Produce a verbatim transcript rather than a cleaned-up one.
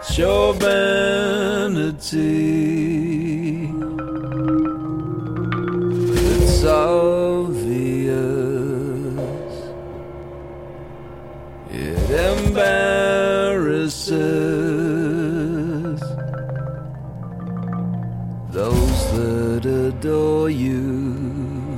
your vanity. It's obvious. It embarrasses those that adore you.